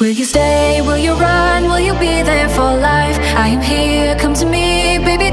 Will you stay, will you run, will you be there for life? I am here, come to me, baby,